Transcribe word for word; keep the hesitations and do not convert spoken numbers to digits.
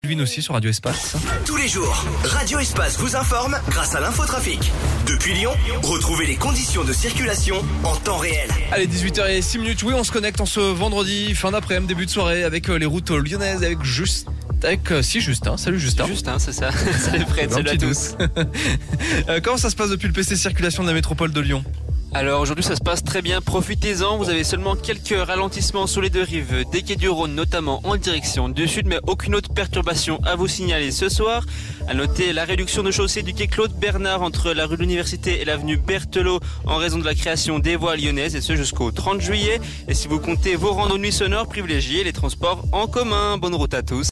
Elvin aussi sur Radio Espace. Tous les jours, Radio Espace vous informe grâce à l'infotrafic. Depuis Lyon, retrouvez les conditions de circulation en temps réel. Allez, dix-huit heures six minutes. Oui, on se connecte en ce vendredi, fin d'après-midi, début de soirée, avec les routes lyonnaises, avec juste... Avec euh, si Justin, salut Justin. Justin, c'est ça. Salut Fred, salut à tous. euh, comment ça se passe depuis le P C Circulation de la métropole de Lyon ? Alors aujourd'hui ça se passe très bien, profitez-en, vous avez seulement quelques ralentissements sur les deux rives des quais du Rhône, notamment en direction du sud, mais aucune autre perturbation à vous signaler ce soir. À noter la réduction de chaussée du quai Claude Bernard entre la rue de l'Université et l'avenue Berthelot en raison de la création des voies lyonnaises, et ce jusqu'au trente juillet. Et si vous comptez vos randos nuits sonores, privilégiez les transports en commun. Bonne route à tous.